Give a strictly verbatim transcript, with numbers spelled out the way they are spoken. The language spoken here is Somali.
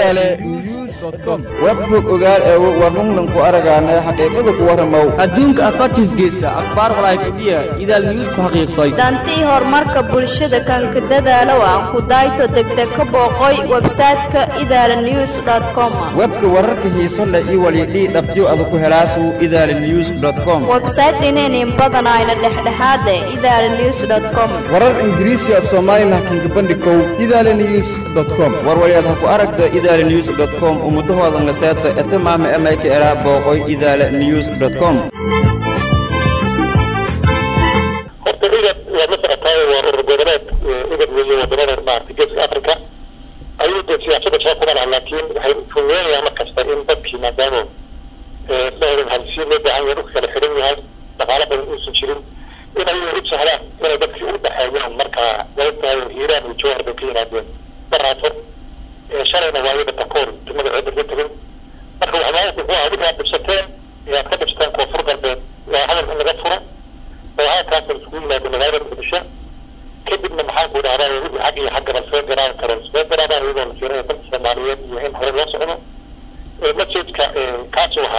idale news dot com webhook ogaal ee warnunlan ku aragaana xaqiiqada ku waramo adduunka afartiis geesa akhbaar walaayfadiya idal news ku xaqiiqsay dantii horumarka bulshada kan ka dadaalo aan ku dayto degdeg ka booqoy website-ka idale news dot com webka wararka xiiso leh iyo walidii dhabjo aad ku helaasu idale news dot com website ineen badan ayna dhexdhexaade idale news dot com warar ingiriisi af Soomaali laakiin gabadhikow idale news dot com warwayad ha ku aragta idale news dot com umudahoodan la seeta etamaama amayka era booqoy idale news dot com horta waa mas'alada waa ururgoboleed idin weeye wadamada maartigeeska Afrika ayuu dad siyaasadda soo kubana laakiin waxay fududeeyaan markasta in dadkii maadaama ee soo halsiin loo baahan yahay kala xiran yahay dhaqaale badan uusan jirin inay u sahlaan inay dadkii u dhaxeeyaan marka wadataa hiiraan iyo jawhar bay ka yimaadeen baraato ee shalayna waa iyada takoor tumada cid ka tagay marka waxaa ku waa adiga dhibsateen iyo ka dhibsateen koonfur galbeed waa hadal in laga furo waa kaas isku yimaado magaalada Muqdisho kadibna maxaa ku dhacday wixii xaq iyo xaq garan soo garaan karo soo garaan iyadoo la fiirinayo dadka Soomaaliyeed iyo in hore loo socdo ee masjidka kaas oo